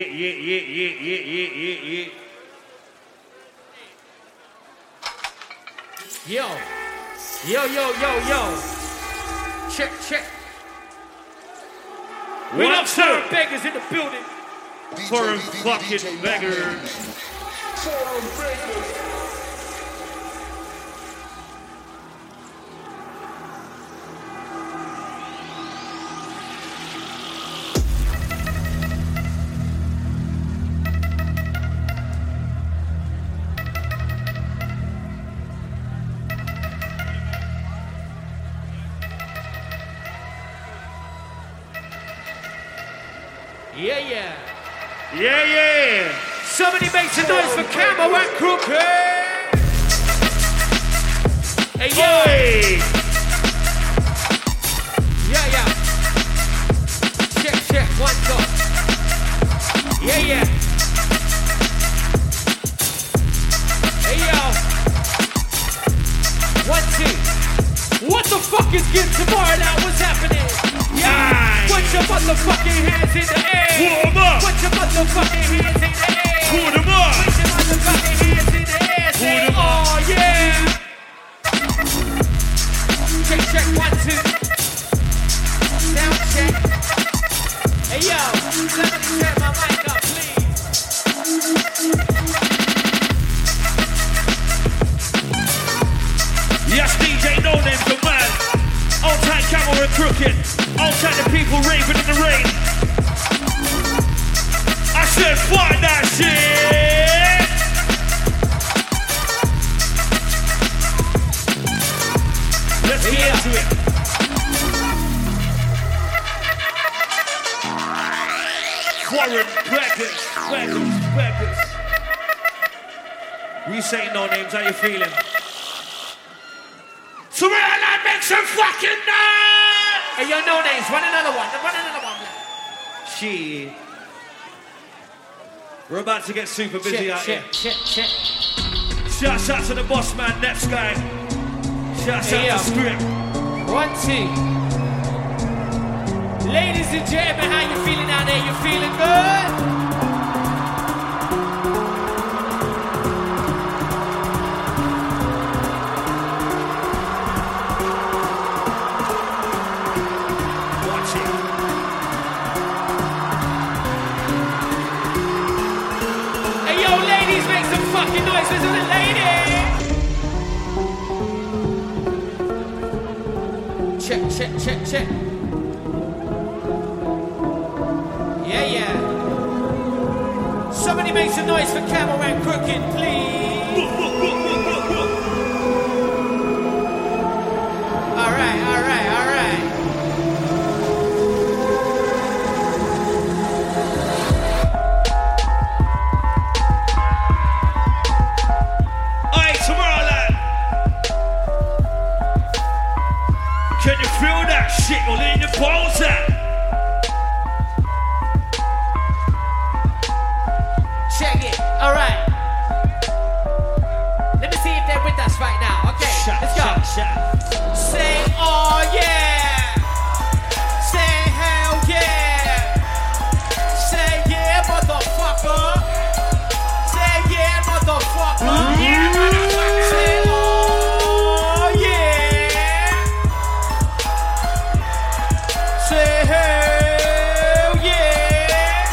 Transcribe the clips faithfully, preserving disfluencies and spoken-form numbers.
Yeah, yeah, yeah, yeah, yeah, yeah, yeah. Yo, yo, yo, yo, yo. Check, check. We What got up, sir? beggars in the building. Foreign fucking beggars. Foreign beggars. Yeah, yeah. Yeah, yeah. Somebody make some noise for Camo and Crooked. Hey, yo. Hey. Yeah, yeah. Check, check, one, go. Yeah, yeah. Hey, yo. One, two. What the fuck is good tomorrow now? What's happening? Yeah. Put your motherfucking hands in the air. Put 'em up. Put your motherfucking hands in the air. Put 'em up. Put your motherfucking hands in the air. Say, Put 'em up. oh, yeah. Check, check, one, two. Sound check. Hey, yo. Somebody turn my mic up, please. Yes, D J No Name's the man. All time Camel and Crooked. All time the people raving in the rain. I said, fuck that shit. Let's get Yeah. into it. Foreign beggars, beggars, beggars. We say no names, how you feeling? So we're gonna make some fucking noise! Hey, yo, no names. Run another one. Run another one. Shit. We're about to get super busy Check, out check, here. check, check. Shouts out to the boss man, Next guy. Shouts Hey, out to yo. Script. One, two. Ladies and gentlemen, how you feeling out there? You feeling good? Watch it. Hey, yo, ladies, make some fucking noise for the ladies. Check, check, check, check. Yeah, yeah. Somebody make some noise for Camel and Crooked, please. All right, all right, all right. Alright, Tomorrowland. Can you feel that shit all in your balls out? Check it. All right. Let me see if they're with us right now. Okay, Shot, let's go. shot, shot. Say, oh yeah. Say, hell yeah. Say, yeah, motherfucker. Say, yeah, motherfucker. Yeah, motherfucker. Say, oh yeah. Say, hell yeah.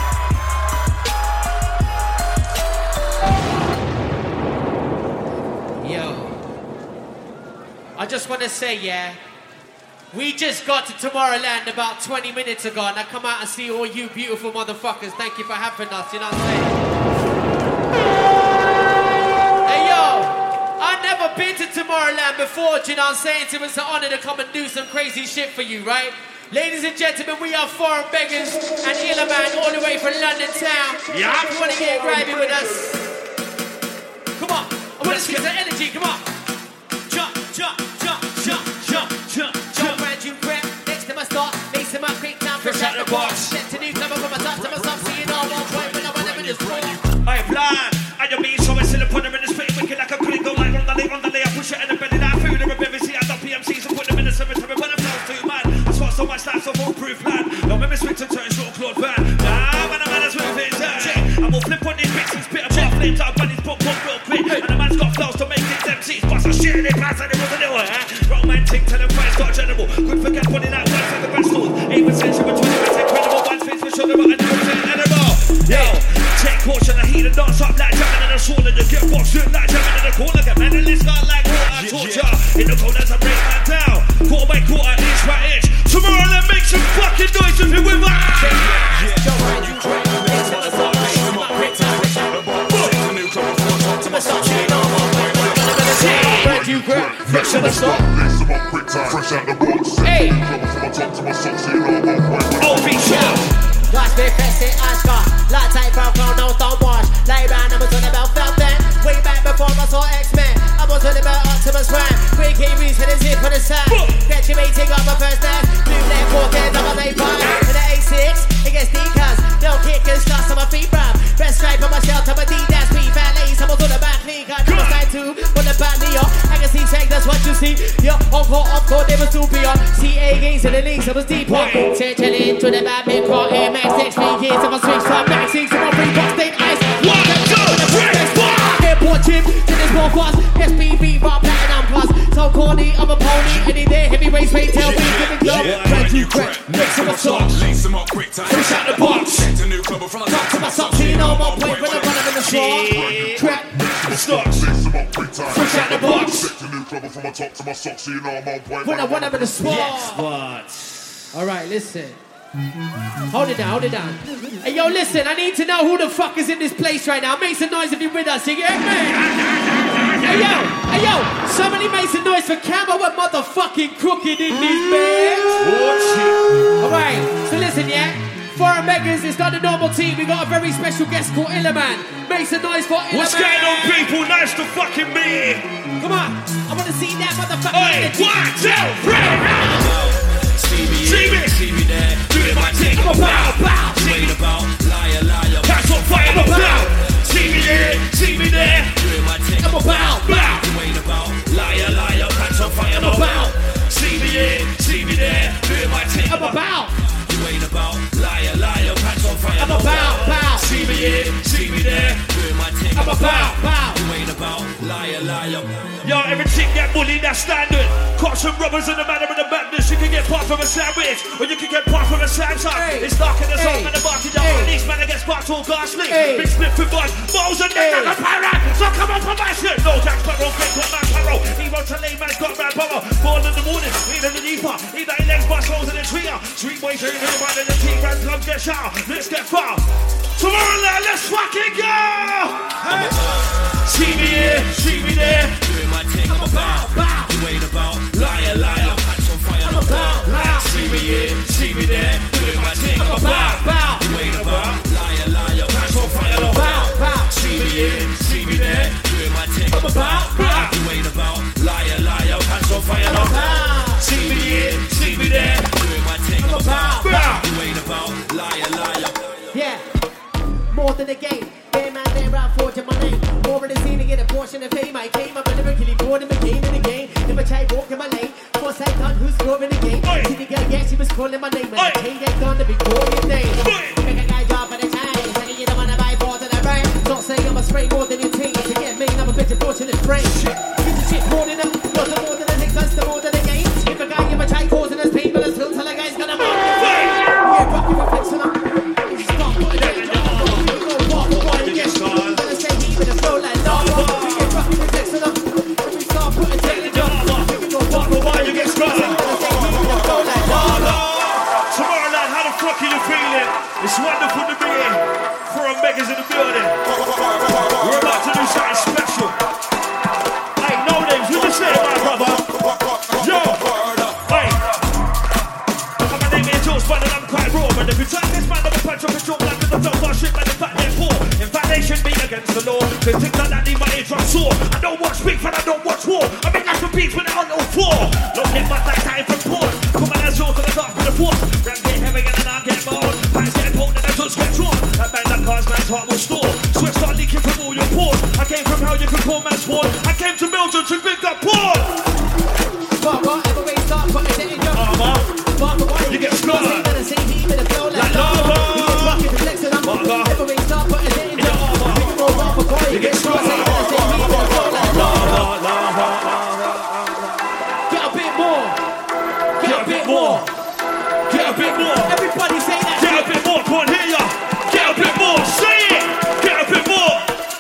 Yo. I just want to say, yeah, we just got to Tomorrowland about twenty minutes ago, and I come out and see all you beautiful motherfuckers. Thank you for having us, you know what I'm saying? Hey, yo, I've never been to Tomorrowland before, do you know what I'm saying? So it's an honor to come and do some crazy shit for you, right? Ladies and gentlemen, we are Foreign Beggars and Illa Man all the way from London town. Yeah. If you want to get grabby with us, come on. I want to get the energy, come on. Jump, jump, jump, jump, jump. Jump, Jump jump. round you grab, next to my start, lace him up, quick time, fresh out the box. Set to new cover from my top to my top, see it all one point, but I want them in this point. I blind, I am me, so I sit upon them in the spit, wicked like a critic, go like on the lay, on the lay, I push it in the belly, that food, and remember, see, I got P M Cs and put them in the cemetery, but I felt too mad. I saw so much life, so foolproof, man. Don't make me switch and turn short Claude Van. Nah, man, a man is with it, names out of bunny's book, book real quick. And the man's got flows to make these M Cs bust a shit in their pants and it was a little, eh? Romantic, tell them friends got general. Good for get putting that words like the best tools. Even sense between the best incredible. One space for sugar, but another animal. Yo, take caution, I heat and dance up like jamming in the sauna. You get boxed in like jamming in the corner. Get man, and this guy like water, torture. In the corners, I break man down. Quarter by quarter, inch by inch. Tomorrow, then make some fucking noise if you're with us. You grab, fresh on the stop. Fresh out the box. Hey, oh, be sure. Last bit festive, Ashgar. Light type brown crown, no don't wash. Lay round, I was on about felt then. Way back before I saw X-Men. I was on about Optimus Prime. Quick Kiwis hit a zip on the side. Graduating up my first dance. Blue left, four ten, double A five. In the A six, it gets D-cuz. No kickers, just on my feet, bruv. Best stripe on my shelf, top of D-dash. Beef at lace, I was on the back league. I never side two, on the back knee up. I can see check, that's what you see. Yo, on court, off court, they were still beyond. C A games in the leagues, I was deep on. Chilling to the bad mid court, M X X, three years, I'm a switch from back six, I'm a free box, state ice. One, two, three, four. Airport chip, to this more fast. S B B, bar platinum plus. So corny, I'm a pony. Any day, heavyweight, straight tail, beat, give it go. Brand new crack, mix them up socks. Lace them up quick time. Fresh out the box. Set a new club from the top to my socks. You know my point when I run up in the straw. Crack, Stocks. Fresh out the box. when I run up in the swamp. What? alright, listen. Hold it down, hold it down. Hey, yo, listen, I need to know who the fuck is in this place right now. Make some noise if you're with us, you get me? Hey, yo, hey, yo, somebody make some noise for Camo and motherfucking Crooked in this bitch. Alright, so listen, yeah? Foreign Beggars, it's not the normal team. We got a very special guest called Illaman. Make some noise for Illaman. What's going on, people? Nice to fucking meet you. Come on, I wanna see that motherfucker. Hey, one, two, three. See me, see me there, doing my thing. I'm about, about, wait about, liar, liar. That's what fire I'm about. See me here, see me there, doing my thing. I'm about, about, wait about, liar, liar. Pants on fire, I'm about. See me here, see me there, doing my thing. I'm about, you ain't about, liar, liar. Pants on fire, I'm about, about. See me here, see me there, doing my thing. I'm about, about. You ain't about, liar, liar. Yo, everything get bullied, that's standard. Cops and robbers and the manner of the madness. You can get part from a sandwich, or you can get part from a Samsung. Hey. It's dark in the Hey. zone and the market. Yo, Hey. these men get sparked all ghastly. Hey. Big split with bud, balls and neck Hey. like a parrot. So come on for my shit. No, Jack Sparrow, Quick, got man Sparrow. Hero to lay man's got man power. Born in the morning, leader the deeper. Either he legs, bust holes in the tree. Street boys, you're in the right in the team. Run, club, get shot. Let's get far. Tomorrowland, let's fucking go! Hey. See me here, see me there. Doing my thing, I'm about, about. You ain't about, liar, liar. Pants on fire, I'm about, about. See me here, see me there. Doing my thing, I'm about, about. You ain't about, liar, liar. Pants on fire, I'm about, about. See me here, see me there. Doing my thing, I'm about, about. You ain't about, liar, liar. Pants on fire, I'm about. See me here, see me there. Doing my thing, I'm about, about. You ain't about, liar, liar. Yeah, more than a game. Game out there, I'm forging my name. More of the scene to get a portion of fame. I came up and lyrically bored and became in the game. Never tried walking my lane. Force I done who's scoring the game. Oi. See the girl, yeah, she was calling my name. And I Oi. can't get done to be calling your name. Oi. Make a guy drop at a time. Saying you don't wanna buy more than I brain. Don't say I'm a spray more than your team. To get me, I'm a bitch of fortunate brain. Get the shit more than a, not the more than a six, that's the more than a game. If a guy ever try causing us pain, but it's still tell a guy's gonna move. Yeah, rock your reflection up. Stop putting it in. Tomorrowland, how the fuck are you feeling? It's wonderful to be here. Foreign Beggars in the building. We're about to do something special. Hey, no names, you just say it, my brother. Yo, hey. My name is Jules, but I'm quite raw. And if you try this man, I'm a punch up a joke like with the top shit, man, the fact they're poor. In fact, they should be against the law. They think that I need my eardrum sore. I don't watch beef and I don't watch war. I make like a beef when I'm on all four. Don't get my like time from porn. Come on, that's all to the top of the force. Rap get heavy and then I get bored. Pants get pulled and I just get drawn. That bang that cars man's heart will store. Sweat start leaking from all your pores. I came from hell, you can call man's born. I came to Belgium to big up Paul. But whatever way start, but it's in your Armor, But why you get scarred. better say he with a flow like Like lava. lava. You get rocket reflex and I'm Lava. every way start, but it's in In your armor. your you You get Say it. Get a bit more.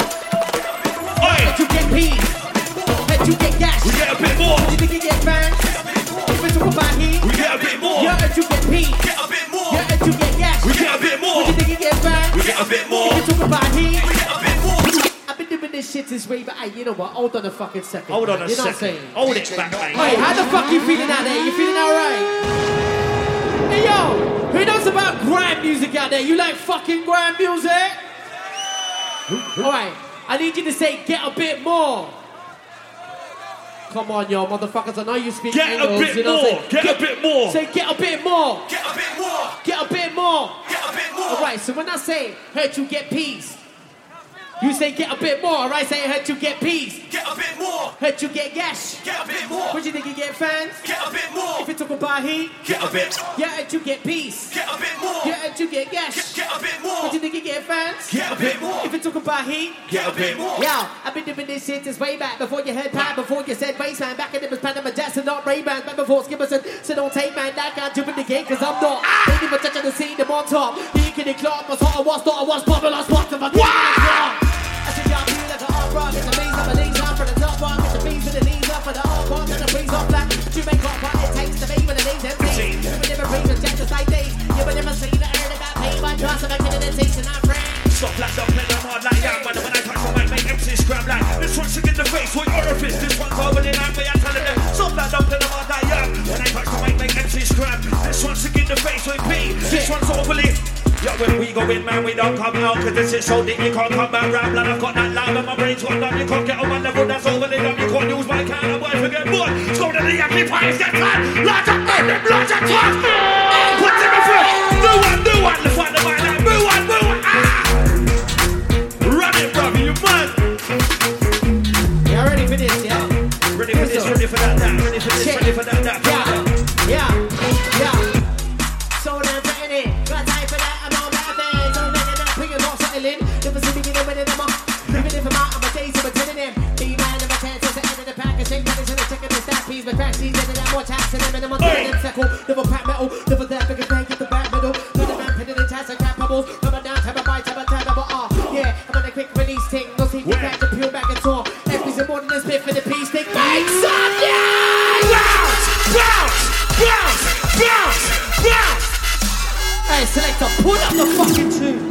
Oi. Head to get peas. Head to get gas. We get a bit more. You think you get fans? If it's all about heat. We get a bit more. Yeah, head to get peas. Get a bit more. Yeah, head to get gas. We get a bit more. You think you get fans? We get a bit more. If it's all about heat. We get a bit more. I've been doing this shit this way, but hey, you know what? Hold on a fucking second. Hold on man. a you know second. What I'm saying? Hold it back, mate. Hey, how the fuck you feeling out there? You feeling alright? Hey yo, who knows about grime music out there? You like fucking grime music? Alright, I need you to say get a bit more. Come on, yo, motherfuckers, I know you speak Get a English, bit you know what more. I'm saying? Get a bit more. Say get a bit more. Get a bit more. Get a bit more. Get a bit more. Alright, so when I say heard you get peas, you say get a bit more, alright? Say heard you get peas. Get a bit more. Heard you get gas. Get a bit more. What you think you get fans? Get a bit more. If you talk about heat, Get a bit. yeah, heard you get peas. Get a bit more. Yeah, heard you get gas. Get a bit What more. you think you get fans? Get a bit more. If you talk about heat, Get a bit more. yo, I've been doing this shit since way back before you heard pad, before you said baseline. Back in it was Panama Jackson, not Ray-Bans. Back before Skipperson, so don't take man, that can't jump in the game, cause I'm not. Ain't even touching the scene, them on top. He can clock, was hot, I was, thought I was popular, spot of my game. I said, y'all feel like an art rock, it's a beans up, a knees up for the top rock, it's a beans with the knees up for the art rock, and the breeze off black. You make up what it takes to be with the knees empty. You will never bring the jackets like these. You will never see the earn that got paid by trust, and I get it in taste, and I'm friends. Stop like don't play them hard like that. But when I touch the mic, make M C scram like this one's sick in the face with orifice. This one's over the line, but I'm telling them. Stop like don't play them hard like that. When I touch the mic, make M C scram. This one's sick in the face with B. This one's overly. Yeah, when we go in, man, we don't come out. Cause this is so deep, you can't come back round. Blood, I've got that line, but my brain's gone down. You can't get on my level, that's overly dumb. You can't use my can, I'm going to get bored. Let's go to the Yankee Pies, get tired. Large up, man, them large up, twat. Put them in front. Do one, do one. Let's find the mic like, move one, move one. Ah! Run it, brother, you mad. Y'all ready for this, yeah? Ready for this, ready for that, that. Ready for this, Check. ready for that, that. Yeah, yeah, yeah. So damn ready. Got time for that, I'm on that thing. So then I'm bringing off something in. Never see me get away with them up. Even if I'm out, I'm a days, I'm a telling them. B-man, I'm a chance, it's the end of the pack. I shake brothers and I'm checking the stack piece. But crack these, and then I'm more tax, and then I'm on telling them circle. Never pack metal, never that big as they get the back metal. Put the man, pinning in chats and crap bubbles. Rubber down, tap a bite, tap a tap, double R. Yeah, I'm on a quick release thing. No see me back to peel back and talk. Every single morning, this bit for the peace thing. Mike's up, yeah! Bounce, bounce, bounce, bounce, bounce. Hey, selector, pull up the fucking tune.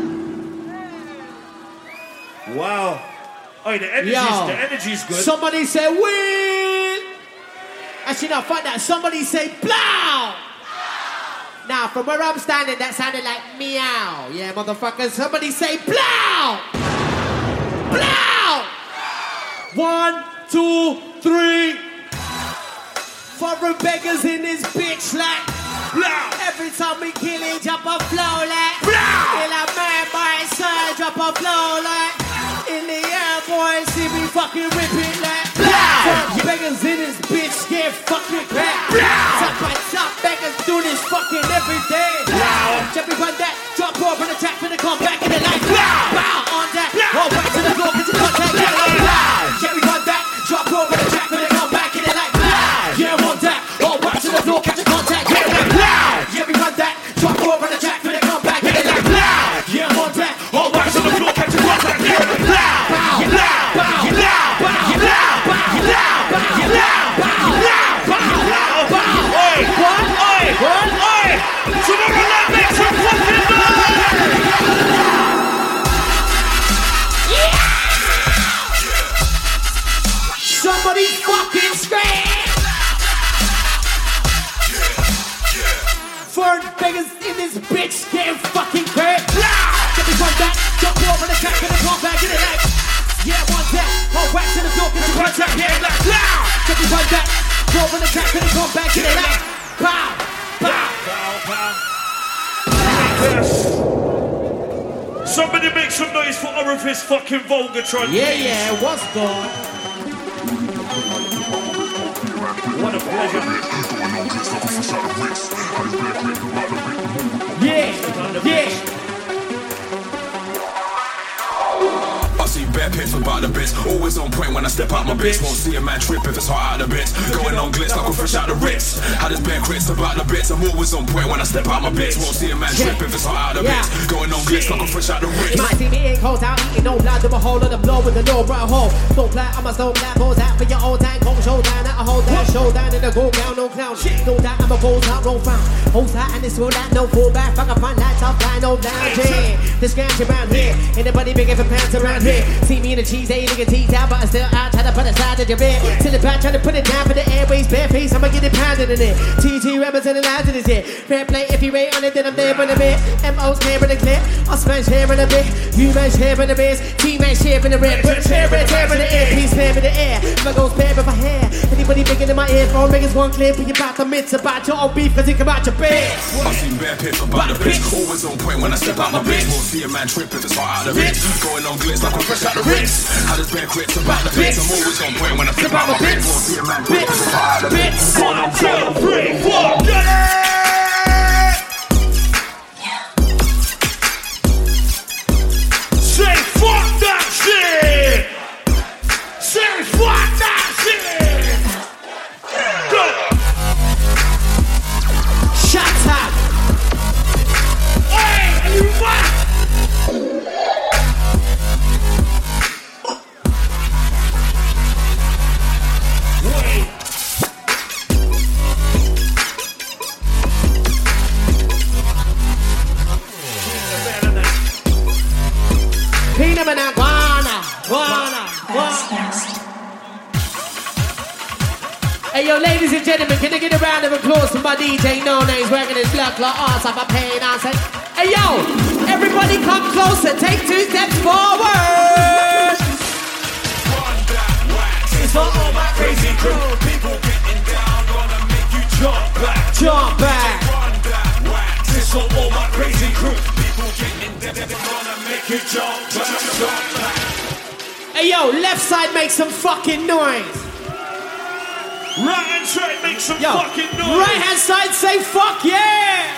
Wow. Oh, the energy's, Yo. the energy's good. Somebody say win. Actually, no, fuck that. Somebody say blow. Now, from where I'm standing, that sounded like meow. Yeah, motherfuckers. Somebody say blow. Blow. One, two, three. Foreign beggars in this bitch like Blow. every time we kill it, drop a flow like Blow. kill a man by his side, drop a flow like in the air, boys, see me fucking whip it like Foreign beggars in this bitch, get fucking back. Top by top, beggars do this fucking every day. Check me run that, drop off on the track, finna come back in the light. Bow on that, roll back to the floor, get your contact, get like loud. Check me run that, drop off on the track, finna come back in the light. Yeah, on that, roll back to the floor, catch your contact, get like loud. Yeah, we run that, drop off on the track, finna come back in the light. Yeah, on that, roll back to the floor, catch your contact, get like loud. You loud, you loud, you loud, you loud, you loud, you loud, you loud. Oi, What? oi, What? oi. Tomorrow night, make some fucking Somebody fucking scream! Foreign beggars in this bitch getting fucking hurt. Get me run that, jump over the track, gonna come back in the night. Yeah, one that, hold wax in the door, get your contact, yeah, like loud. Get me run that, go over the track, gonna come back in the night. Pow, pow. Somebody make some noise for Orifice fucking Volgatron. Yeah, yeah, what's going? What a pleasure. Yeah, yeah. I see bare piff about the bits. Always on point when I step out my bits. Won't see a man trip if it's hot out the bits. Going on glitz like I'm fresh out the Ritz. Had this bare crits about the bits. I'm always on point when I step out my bits. Won't see a man trip if it's hot out the bits. Going on glitz like I'm fresh out the Ritz. You might see me in cold out, eating no blood, do a hole of the blow with the low right hole. Don't clap, I'm a slow clap, pose out for your old time, cold showdown, at a whole down, showdown in the go down, no clown. No doubt, I'm a gold out, roll frown. Hold tight and it's roll that, no pull back. Fuck, I find that tough guy, no lounging. This scratch around here, anybody bigger for pants around here. See me in the cheese, they looking teased out, but I still out, try to put a side of your bed. Till the back, try to put it down for the airways, bare face, I'ma get it pounded in it. T T representing loud in his head. Fair play, if you ain't on it, then I'm there in a bit. M O's here in the clip, I'll smash here in a bit. You man share in the biz, T man share in the red. Put share in tear in the air, peace spam in the air. If I go spare with my hair, anybody bigger than my ear, phone makers one clip, but you about to mitts about your own beef, cause it come out your bed. I've seen bare piff about the bitch. Always on point when I step out my bitch. Won't see a man trip if it's hot out the bitch. Going on glitz like I'm fresh out the Ritz. Had this bare crits about the bitch. I'm always on point when I step out my bitch. Won't see a man trip if it's hot out the bitch. One, two, three, four, get it! Say fuck that shit! Say fuck that shit! Go! Shut up! Hey, are you mad? Wait. Peanut banana, guana, guana, guana. Hey yo, ladies and gentlemen, can I get a round of applause for my D J No Names working his luck like arts up a pain answer. Hey yo, everybody come closer, take two steps forward. It's for all my crazy crew. People getting down, gonna make you jump back. Jump back. Run that wax. It's for all my crazy crew. People getting down, gonna make you jump back. Jump back. Hey yo, left side make some fucking noise. Right hand side make some Yo, fucking noise. right hand side say fuck yeah.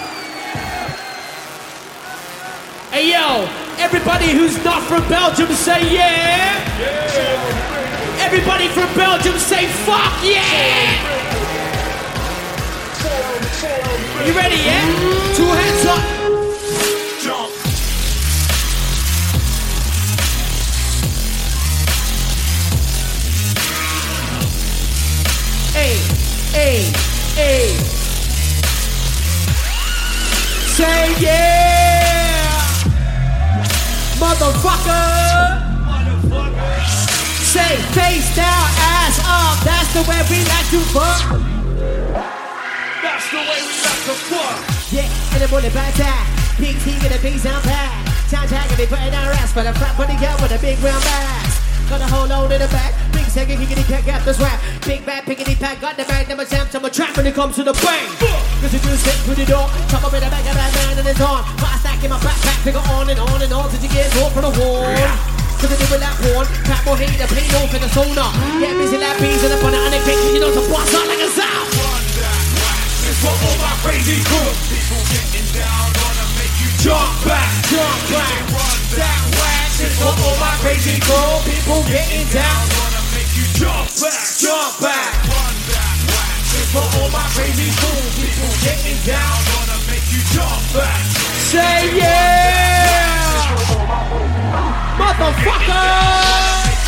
Hey yo, everybody who's not from Belgium say yeah. Yeah. Everybody from Belgium say fuck yeah. You ready, yeah? Two hands up. Jump. Hey, hey, hey. Say yeah. Motherfucker. Motherfucker. Say face down, ass up. That's the way we like to fuck. That's the way we like to fuck. Yeah, and the bullet back down. Big T with a big sound pad. Town tag and they putting our ass for the fat body girl with a big round bags. Got a whole load in the back. Big second kickity pack got this rap. Big bad pickety pack got the bag. Never jump to my trap when it comes to the bang. Cause if you step through the door, chop up in the back of that man and his arm. Put a stack in my backpack, figure on and on and on till you get caught from the wall. Cause I do with that porn, pack more hate, the play off in the sonar. Get busy like bees in the front of the pick, you know to bust out like a sound. It's for all my crazy crew. People getting down, gonna make you jump back, jump back. Run that wax. It's for all my crazy crew. People getting down, gonna make you jump back, jump back. Run that wax. It's for all my crazy crew. People getting down, gonna make you jump back. Say yeah, motherfucker.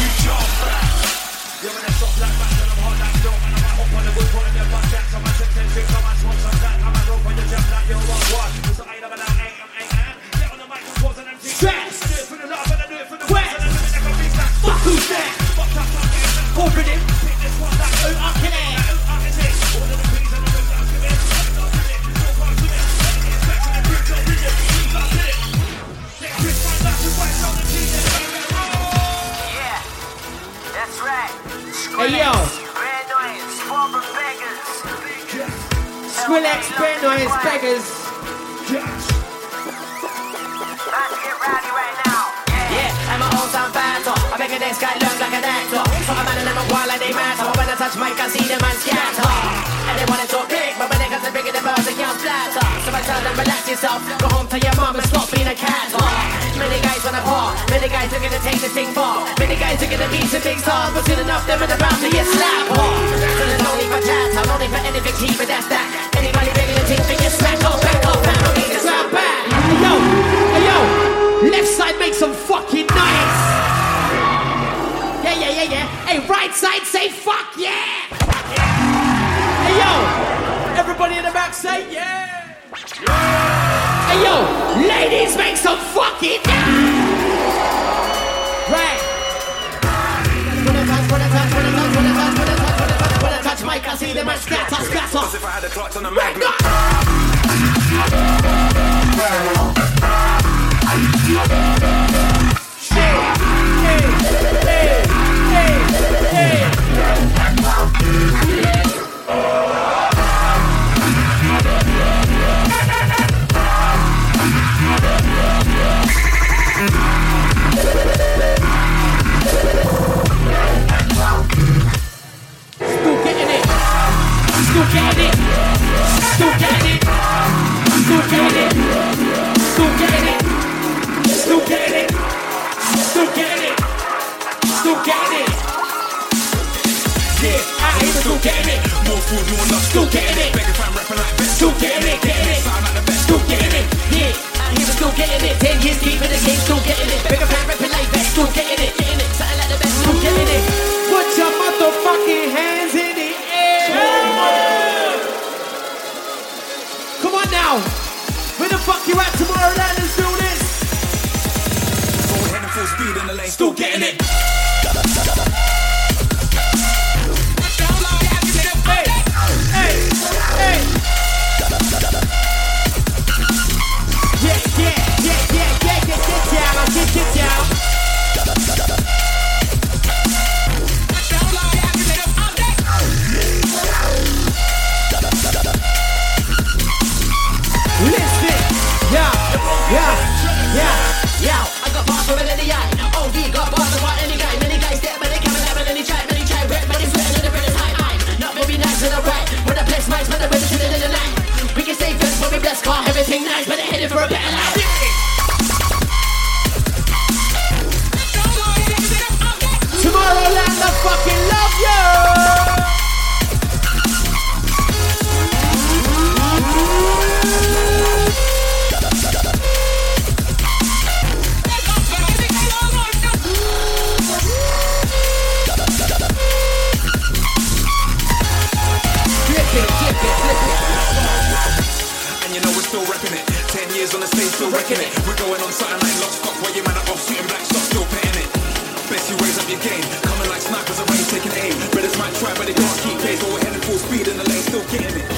Stress. Wet. Fuck who's that? Open it. Oh, I can air. Yeah, that's right. Hey yo, Brand noise, former beggars. Skrillex, Brand Noise, Beggars. About to get rowdy right now. Yeah, I'm a old time fighter. I make a next guy look like an actor. Fuck a man and them a wild like they matter. But when I touch mic, I see them man scatter. And they wanna talk big, but when they got the bigger the balls, they can't splatter. So I tell them man, relax yourself. Go home to your mom and stop being a cat. Oh. Many guys wanna par, many guys are gonna take the thing far. Many guys are gonna be some big stars, but soon enough them in the round to get slapped. Oh. So there's no need for chat, I'm no need for anything cheap, but that's that. Anybody ready to take me and smack off, back off, and I'll make this round back. Hey yo, hey yo, left side make some fucking noise. Yeah, yeah, yeah, yeah. Hey, right side say fuck yeah. Hey yo, everybody in the back say yeah. Hey yo, ladies make some fucking noise. Right. When I touch, when I touch, when I touch, when I touch, when I touch, when I touch, when I touch mic, I see them and scatter, scatter. Cause if I had a clutch on the magnet. Still getting it. Still getting it. Still getting it. Still getting it. Still getting it. Still getting it. Still getting it. Still getting it. Yeah, I ain't still getting it. More food, more love. Still getting it. Begging fam rapping like best. Still getting it. Getting it. Sound like the best. Still getting it. Yeah, I hear it. Still getting it. Ten years deep in the game. Still getting it. Bigger fan rapping like best. Still getting it. Getting it. Sound like the best. Still getting it. Put your motherfucking hands in the air. Come on now. Where the fuck you at, Tomorrowland? Let's do this. Forward heading full speed in the lane. Still getting it. Hey, hey, hey. Yeah, yeah, yeah, yeah, yeah, yeah, get down, get, get down. Listen, yeah, yeah, yeah, yeah. I got bars for any guy. Oh, we got bars for any guy. Many guys step, many come and many try, many try, rap, many sweat, and the bread is high. I'm not maybe nice and alright. When I bless mics, when I ready to the the night. We can stay first, but we bless car, everything nice, but they're headed for a better life. Tomorrowland, I fucking love you. And you know we're still repping it. Ten years on the stage, still wrecking it. We're going on something like lock stock, while you man are off shooting black stock, still petting it. Best you raise up your game, coming like snipers already taking aim. Brothers might try, but they can't keep pace. But we're heading full speed in the lane, still getting it.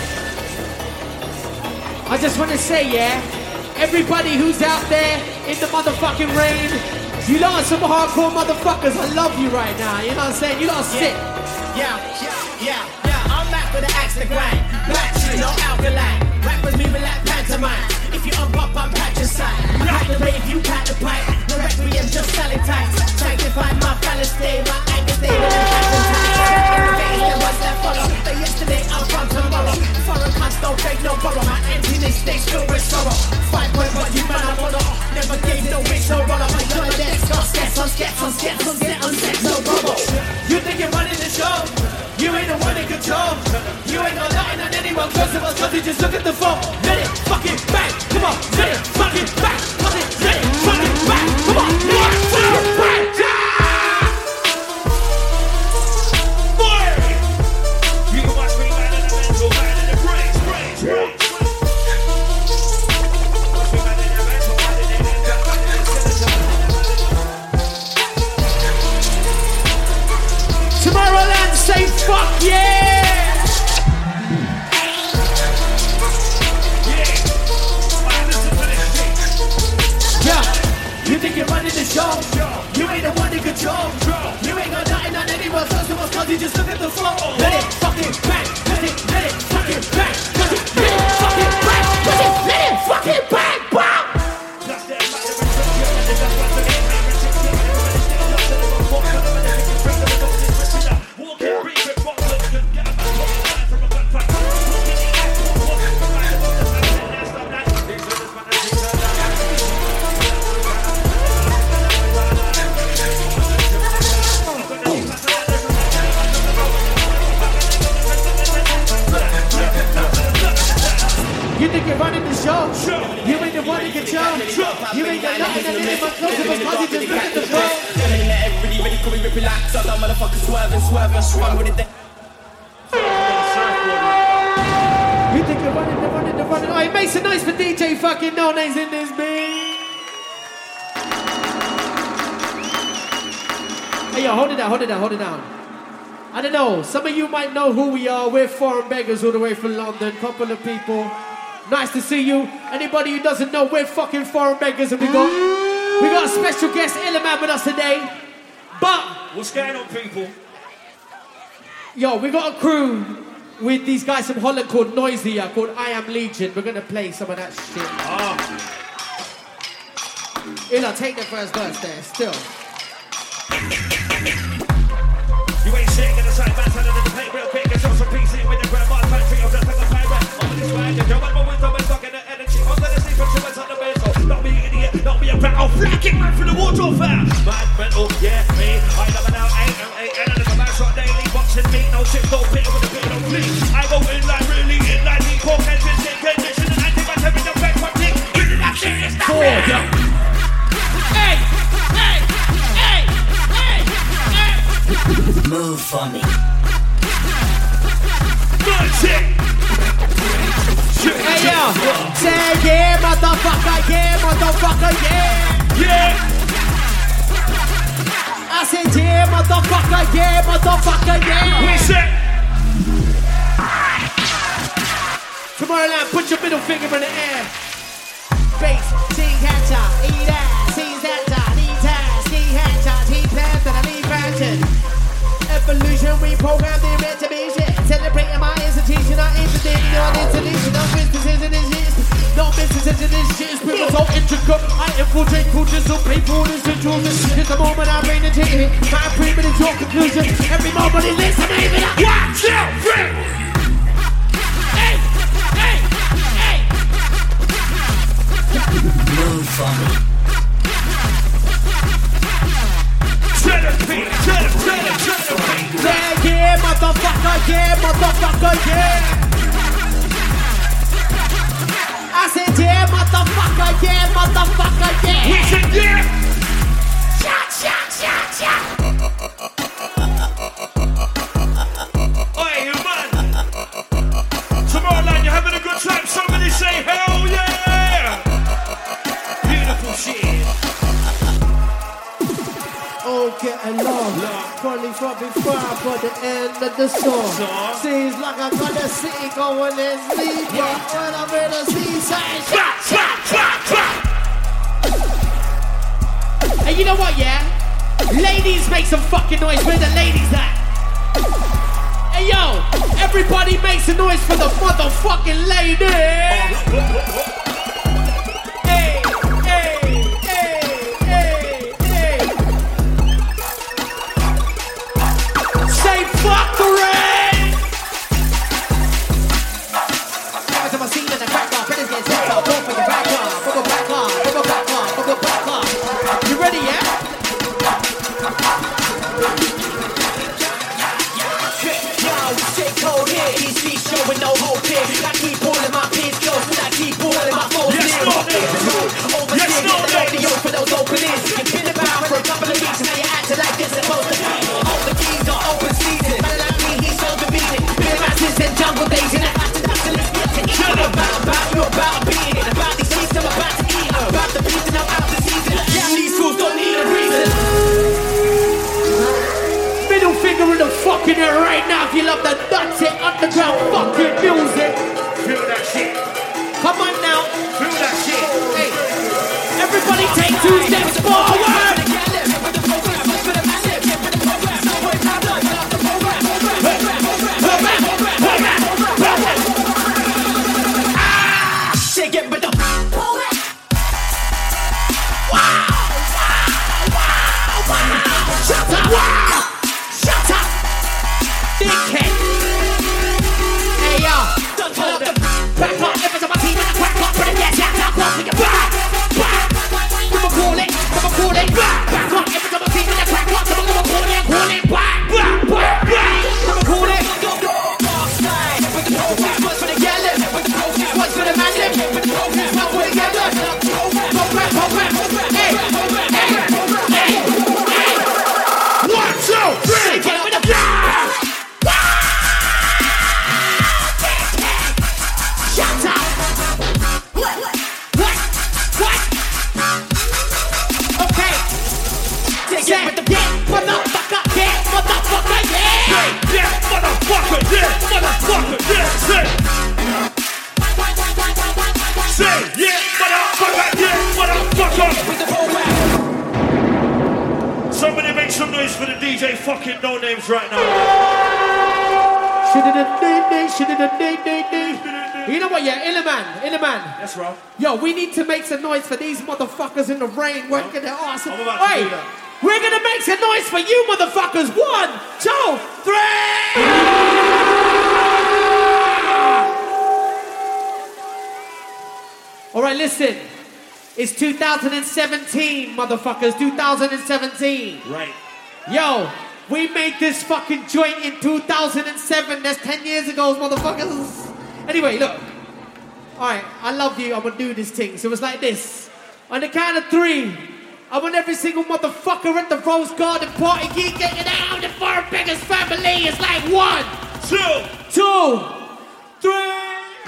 I just want to say, yeah, everybody who's out there in the motherfucking rain, you lot are some hardcore motherfuckers. I love you right now. You know what I'm saying? You lot are sick. Yeah, yeah, yeah, yeah. I'm back with the axe to grind. Black shit, no alkaline. Rappers moving like pantomime. If you unpop, I'm patch your side. I pack the rave, you pack the pipe. No requiem, just selling tights. Sanctify my balance day, my anger day, and I'm fashion tight. Everything that was that follow. The yesterday, I'm from tomorrow. Foreign cunts don't fake no borrow. My emptiness, they still with sorrow. Five point one, you man, I wanna. Never gave no wish, no roller. My gun and death, on skets, on skets, on skets, on skets, on skets, no robo. You think you're running the show? You ain't the one in control. You ain't got nothing on anyone close to us, cause you just look at the phone. Let it fucking bang, come on, let it fucking bang, cause it, let it fucking bang, come on, let it fucking bang, Boy! You can watch me man in the mental, man in the brains, brains, brains. Watch me man in the mental, man in the mental, man in the Tomorrowland, say fuck yeah! You think you're running the show? You ain't the one in control. You ain't got nothing on anyone close to us, cause you just look at the phone. Let it fucking bang, let it, let it fucking bang, cause it, let it fucking bang, cause it, let it fucking bang, bang! and then in my clothes with my cousin just look at the phone. Everybody ready, can we rip it like so dumb motherfuckers swerving, swerving, swerving with it. You think you're running, they're running, they're running. Oh, it makes it nice for D J fucking No Names in this beat. Hey, yo, hold it down, hold it down, hold it down. I don't know, some of you might know who we are. We're Foreign Beggars all the way from London. Couple of people. Nice to see you. Anybody who doesn't know, we're fucking Foreign Beggars, and we got we got a special guest, Illaman, with us today. But what's going on, people? Yo, we got a crew with these guys from Holland called Noisy, uh, called I Am Legion. We're gonna play some of that shit. Ah. Illa, take the first verse there, still. You ain't shit, get the side man, turn it in the plate real quick. Get some P C with the grandma's factory of the type of pirate. On this wagon, yo, I'm always always fucking the energy. I'm gonna sleep until it's on the bed. So, not be an idiot, not be a rat. I'll flack it right through the wardrobe fair. Mad mental, yeah, me. I love it now, eight, eight, eight, and I'm a man shot daily. Boxing meat, no shit, no pit with a bit of fleet. I go in like really in like deep pork and fish, take condition and anti-bacterial the back one thing. Give it that shit, it's not Four, yo. Hey, hey, hey, hey, hey. Move for me. Good shit. Hey, yo. Say yeah, motherfucker, yeah, motherfucker, yeah. Yeah. I said yeah, motherfucker, yeah, motherfucker, yeah. We said. Tomorrowland, put your middle finger in the air. Bass, sing hatcha, eat ass, sing hatcha, need task, ski hatcha, team pass, and I need fashion. Evolution, we program the retribution. Celebrating my institution, I interested in your installation. No businesses in this shit. No businesses in this shit. People so intricate. I infiltrate cultures of people and situations. It's the moment I bring the team. My agreement is your conclusion. Every moment it lives, I'm aiming at. One, two, three. Hey, hey, hey. Move for me. Tell them, Pete, tell them, tell them, tell them, Pete. Yeah, yeah, motherfucker, yeah, motherfucker, yeah. I said, yeah, motherfucker, yeah, motherfucker, yeah. We said, yeah. Shot, shot, shot, shot. Oi, you man. Tomorrowland, you're having a good time. Somebody say, hell yeah. Beautiful shit. Oh, get along. Funny from before, but the end of the song. Seems like I got a city going and sleep. Yeah. When I'm in the seaside. Clap, clap, clap, clap. And you know what, yeah? Ladies, make some fucking noise. Where the ladies at? Hey, yo, everybody make some noise for the motherfucking lady. Hey, hey, hey, hey, hey. Say fuck the rain. Never to my scene in the crack bar. Friends get set up. Go for your back bar. Go back bar. Go back bar. Go back bar. You ready, yeah? Showing no hope here. I keep pulling my pins close, and I keep pulling my phones Yes, in. no, no. Over Yes, no, no. the for those openings. You've been about for a couple of weeks, and now you're acting like this supposed to be. All the keys are open season. Better like me, he's so demeaning. Been masses and jungle days, and I have to have to let's get to eat. I'm about, about, you about being it. About these streets, I'm about to eat. About the beats, and I'm out the season. Yeah, these fools don't need a reason. Middle finger in the fucking air right now if you love the dirty underground fucking music. Feel that shit. Come on now. Feel that shit. Hey, everybody take two steps forward. Shake it, but don't. Shut up! Wow! Shut up! Dickhead! Hey yo! Don't hold up! Back up! If it's on my team, I'm a crack up! Put it, yes, yes, I'll call for your back! Back! Never call it! Never call Make some noise for the D J fucking no names right now. You know what, yeah, Illiman, Illiman. Yes, Rob. Yo, we need to make some noise for these motherfuckers in the rain working their arse. I'm about to Hey, do that. we're gonna make some noise for you motherfuckers. One, two, three. All right, listen. It's two thousand seventeen, motherfuckers. two thousand seventeen. Right. Yo, we made this fucking joint in two thousand seven. That's ten years ago, motherfuckers. Anyway, look. All right, I love you. I'm gonna do this thing. So it's like this. On the count of three, I want every single motherfucker at the Rose Garden party geek getting down. The Foreign Beggars family is like one, Two. two, three.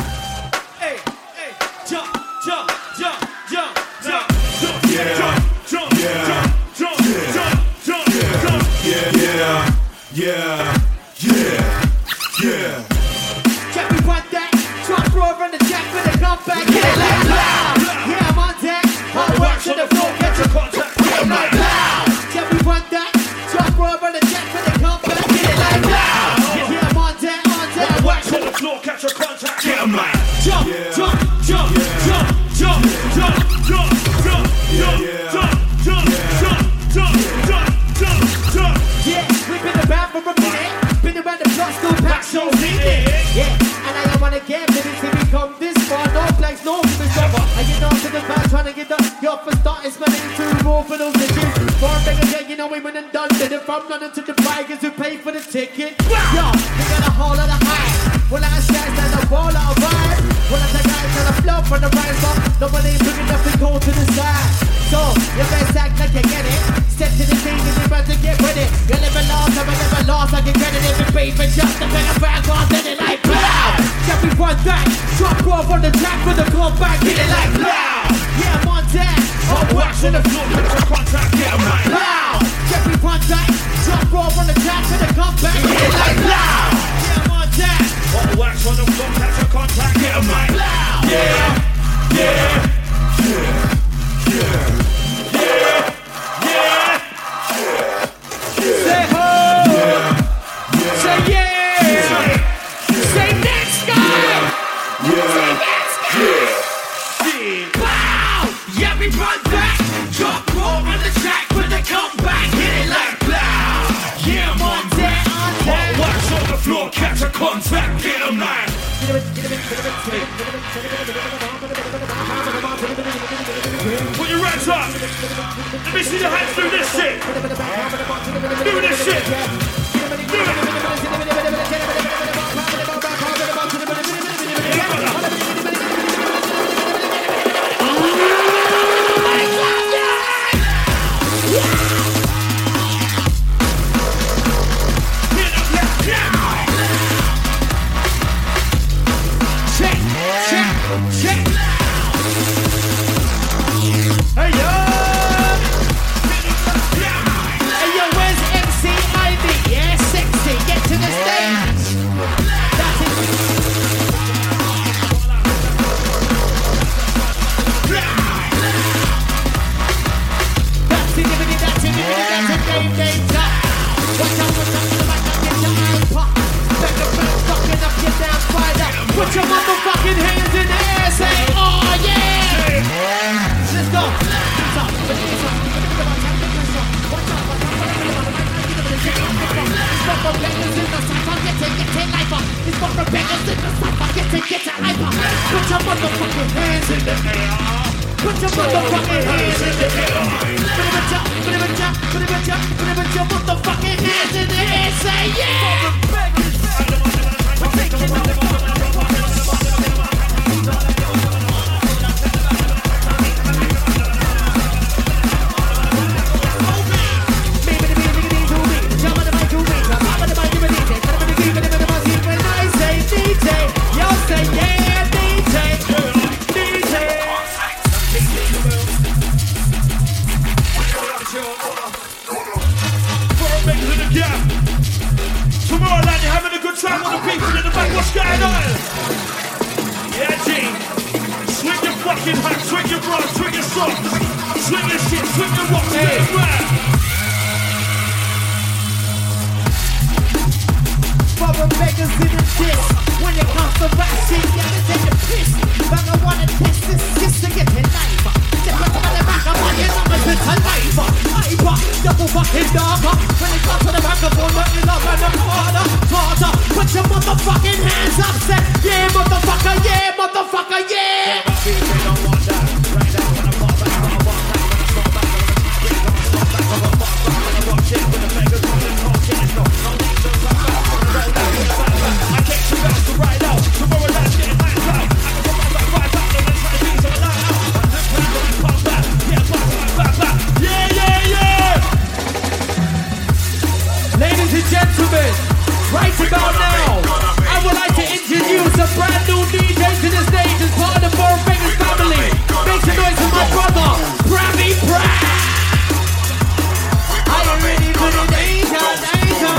Hey, hey, jump, jump, jump, jump, jump. Yeah. Jump, Yeah. jump, jump, jump, jump, jump. Yeah, yeah, yeah, yeah, yeah. Check me one day. Drop roar on the jack with a comeback. Get it like loud. Yeah, I'm on deck. Hard work to the floor. Catch a contact. Get it like loud. Check me one day. Drop roar on the jack with a comeback. Get it like loud. Yeah, I'm on deck. On deck. Hard work to the floor, catch a contact. Get 'em like. Jump, Yeah. jump, jump, Yeah. jump, jump, Jump, jump, jump, jump, Yeah. jump, jump, jump, jump, jump, jump, jump. Yeah, we've been around for a minute. Been around the block, still pack so needed. Yeah, and I don't wanna get minutes till we come this far. No flags, no limits over. I get down to the back, trying to get the yo for starting, smelling too raw for those bitches. Foreign Beggars, yeah, you know we went and done it. If I'm running to the bikers who pay for the ticket. Yo, we got a whole lot of hype. When I stand and a ball out of vibe. When I take guys and a flow from the rise up. Nobody big enough to go to the side. So, you best act like you get it. Step to the scene and you're about to get with it. You never lost, I never lost. I can get it every beat, but just to bring a back on, then it like pow. Check me one that. Drop off on the track with the comeback. Get it like pow. Yeah, I'm on deck. Hard work to the floor, catch a contact. Get 'em like. Pow. Check me one that. Drop off on the track with the comeback. Get it like pow. Yeah, I'm on deck. Hard work to the floor, catch a contact. Get 'em like. Pow. Yeah, yeah, yeah, yeah, yeah, yeah. Say ho. Say yeah. Say next guy. Say next guy. Wow. Yeah, we run back. Drop roll on the track with the comeback. Hit it like blow. Yeah, I'm on deck, on Hard deck. work on the floor, catch a contact. Get 'em like. Put your hands up. Let me see the hands do this shit. Do this shit. Do Check, check, check. Hey yo! Hey yo, where's M C Ivy? Yeah, sexy, get to the stage. That's it. That's it, give it, that's it, give it, that's it, game, game, top. Watch out, watch out, the mic, I'll get your eye pop. Back up, back, fucking up, get down, fight up. Put your motherfucking hands in the air, say, oh yeah! Let's go. Put your motherfucking hands in the air. Put your motherfucking hands in the air. Put it with your, put it with your, put it with your, put it with your motherfucking hands in the air. Say yeah. Tomorrowland, you're having a good time with the people in the back. What's going on? Yeah, G. Swing your fucking hat, swing your bra, swing your socks, swing your shit, swing your rocks, get it right. double fucking darker. When it comes to the microphone, what is up and the harder, harder. Put your motherfucking hands up, say, yeah, motherfucker, yeah, motherfucker, yeah. Don't want that. Right now, when I fall back, when I walk back, when I fall back, when I stop back, when I walk back, when I walk shit, when the fingers rolling, whole shit is no, no need to come back, when I roll down, when I back back. I can't shoot out to right now. Tomorrow night's getting nice out. I can come back, right back, no one's trying to be so loud out. I'm just trying to come back, yeah, back, back, back, back. Yeah, yeah, yeah. Ladies and gentlemen, right about now, I would like to introduce a brand new D J to the stage as part of the Foreign Beggars family. Make some noise for my brother, Brammy Brad. Are you ready for the danger, danger?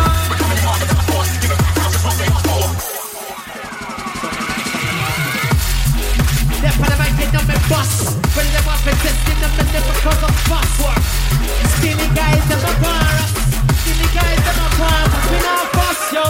They're part of my kid on my bus. When they want to test in them and never cause a fuss. Skinny guys in my bar. Skinny guys in my bar. We now fuss, yo.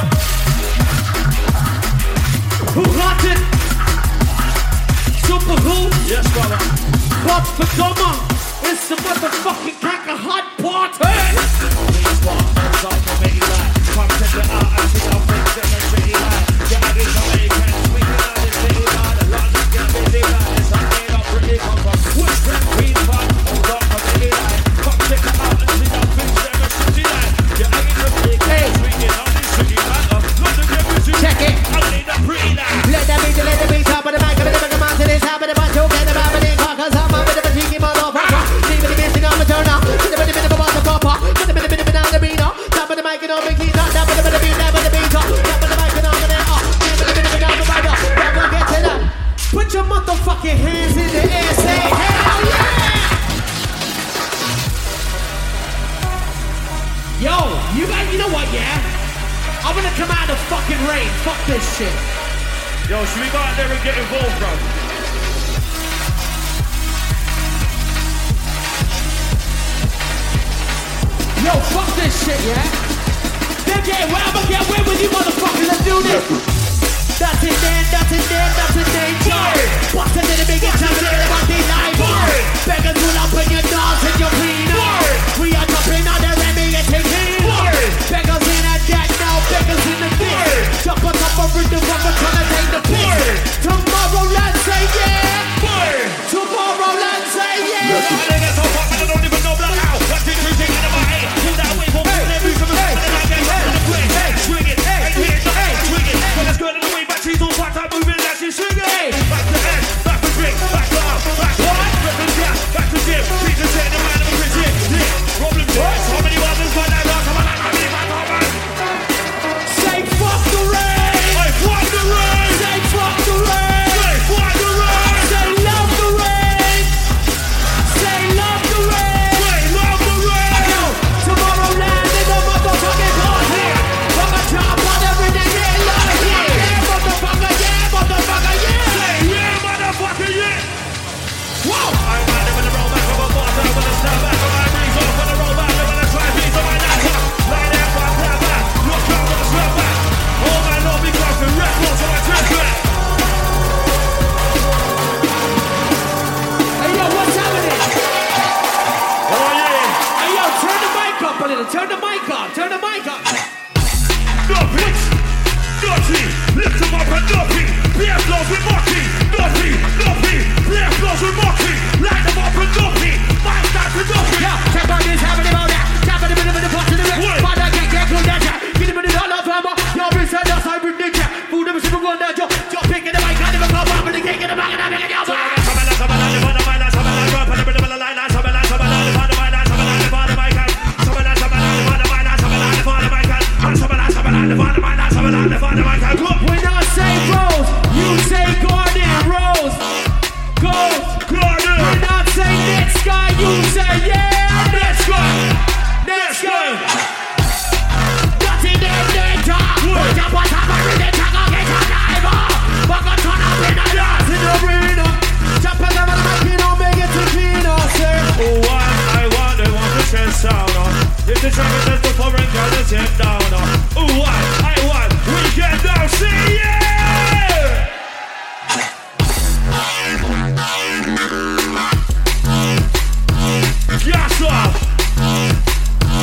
Who got it? Super who? Yes, brother. Bob for Doma. It's the motherfucking crack a hot party. These bombs on the main line. Come check it out. I see how things in the city line. Yeah, I get some Americans speaking on the city line. A lot of them busy line. It's not made up pretty come from Western Queen Park. Hold on the main line. Come check it out and see how things in the city line. Yeah, I get some Americans speaking on the city line. Look at them busy. Check it. I need a pretty line. Let that beat, let that beat, top of the mic, I'm gonna come on to this, top of the bunch, okay, the bad minute, cause I'm a bit of a cheeky motherfucker. See me the missing on the turn up, get a bit of a bottle popper, get a bit of a bit of a beat up, top of the mic and on the keys, top of the beat, top of the beat up, top of the mic and on the up, get a bit of a bit of a bite up, now we'll get to that. Put your motherfucking hands in the air, say hell yeah! Yo, you guys, you know what, yeah? I'm gonna come out of the fucking rain. Fuck this shit. Yo, should we go out there and get involved, bro? Yo, fuck this shit, yeah? Then get where I'm gonna get away with you motherfuckers. Let's do this. That's it then, that's it then, that's it then, Joe. What's a little bit of time about the life? Beggars will up when your dogs and your peanuts. We are jumping on the Remy and taking. Beggars in a deck now, beggars in the dick. Jump on top of rhythm, I'm trying to take the piss. Tomorrow, let's say yeah. Tomorrow, let's say yeah. I get so fucked, I don't even know blood out. What did you think in my head? Pull that way for me, let me come and I get back to the place. Swing it, hey, here's the hey, swing it. When it's good in the way, but she's on fire, I'm moving that she's swinging. Back to head, back to drink, back to up, back to what? Back to gym, back to gym. Please just say the man of a prison. Problem boys, how many others got that rock? Come on, I'm ready, man, come on. Say fuck the rain. Hey, fuck the rain. Say fuck the rain. Hey, fuck the rain. Say love the rain. Say love the rain. Hey, love the rain. Yo, Tomorrowland is a motherfucking party. Fuck a job on every day, yeah, love, yeah. Yeah, motherfucker, yeah, motherfucker, yeah. Say yeah, motherfucker, yeah. Whoa. I'm riding with the roll back of a water, with a step back of my breeze off, with the roll back, with a try piece of my knacker. Line there, fuck that back. Look out with a strap back. Oh man, don't be crossing, rest more so I turn back. Hey, yo, what's happening? Oh yeah. Hey, yo, turn the mic up a little. Turn the mic up. Turn the mic up. Duffy, Duffy, lift him up and Duffy. Play flows with Mocky. Duffy, Duffy, play flows with Mocky. Light them up and Duffy. Mic start to Duffy. Yeah, check out this happening about that. Tap in the middle of the pot to the rest. Father, get, get, go, that, that. Get him in the dollar farmer. Yo, bitch, that's how we dig that. Food, never see the one that yo. Yo, picking the mic, I never come up with the cake in the back and I'm making your back. When I say Rose, you say Gordon, Rose, Gold, Gordon. When I say next guy, you say yeah, next guy, next guy. That's in there, there, talk. Jump on top of it, talk, I'll get your diver. Fuck a ton up in the dance in the arena. Jump on top of the mic, you don't make it to Gina, say. Oh, one, I want, they want to chest down on. If the traffic says before and girl, it's him down on. Oh, one, I want, we get down, say yeah! Gas off!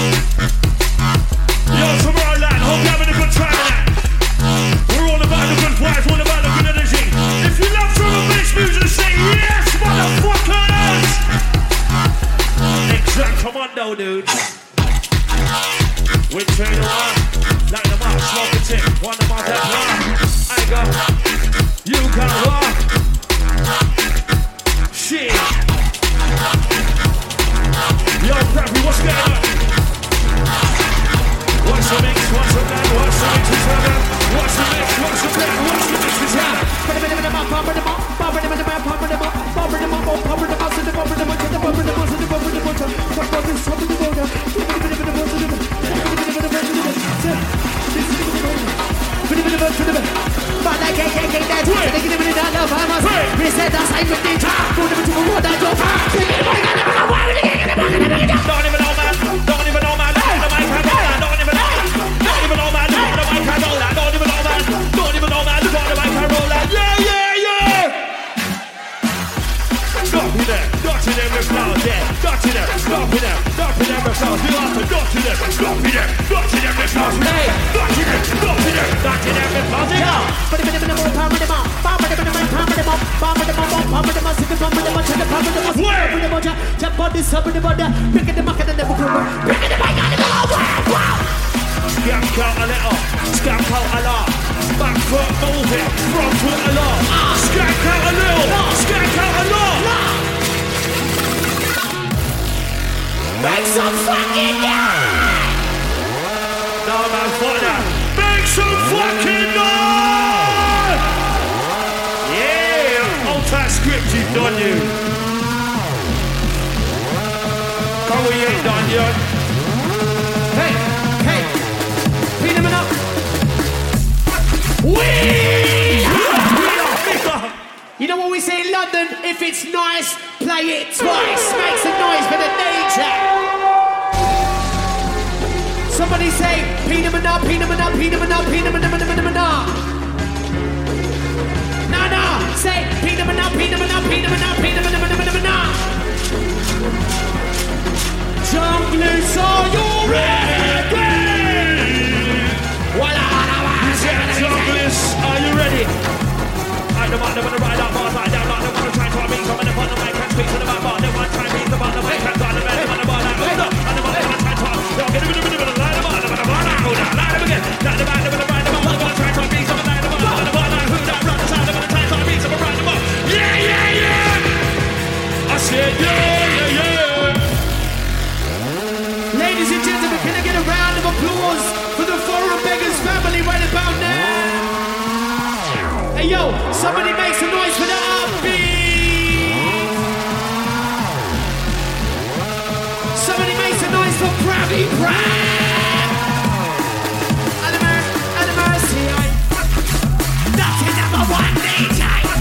dude. With train on, light them up, smoke a tip, one them off that block. I go, you can walk. Shit. Yo, Preppy, what's going on? What's the mix? What's the plan? What's the mix? What's the mix? What's the plan? What's the mix? Don't even know, man. Don't even know, man. Don't even know, man. Don't even know, man. Don't even know, man. Don't even know, man. Look at the mic and roll that. Yeah, yeah, yeah. Stop it there. Dot in every cloud there. Dot in there. Stop it there. Dot in every cloud. You have to dot in there. Stop it there. Dot in every cloud. Hey. Dot in there. Stop it there. Dot in every cloud. Yeah. Jump on this up in the border. Pick the market and never go. Pick the mic and never go. Wow. Scamp out a little, scamp out a lot. Back foot moving, front foot a lot. Scamp out a little, scamp out a lot. Make some fucking noise! No man, fuck that. Make some fucking noise! Yeah, old tight script you've done you. Come we ain't done yet. Hey, hey. You know what we say in London? If it's nice, play it twice. Make some noise for the D J. Somebody say, Pina Mana, Pina Mana, Pina Mana, Pina Mana, Pina Mana, Mana. No, no. Say, Pina Mana, Pina Mana, Pina Mana, Pina Mana, Mana, Mana, Mana. Junglers, are you ready? Junglers, are you ready? I don't want to ride out bars like that. I don't want to try to beat someone upon the mic and speak to the back bar. They want to try to beat the bar, the mic and bar, the man, the man, the bar, like, hold up. I don't want to try to talk. Yo, get a bit of a line the bar, the man, the bar, like, hold up. Line them again. Like the man, the man, the man, the bar. I want to try to beat someone like the bar, the man, the bar, like, who that run the sound, the man, try to beat someone right the bar. Yeah, yeah, yeah. I said, yeah, yeah, yeah. Ladies and gentlemen, can I get a round of applause for the Foreign Beggars family right about now? Hey yo, somebody make some noise for the upbeat! Somebody make some noise for Pravy Pratt! And the mer- and the mercy, I... That's the number one D J!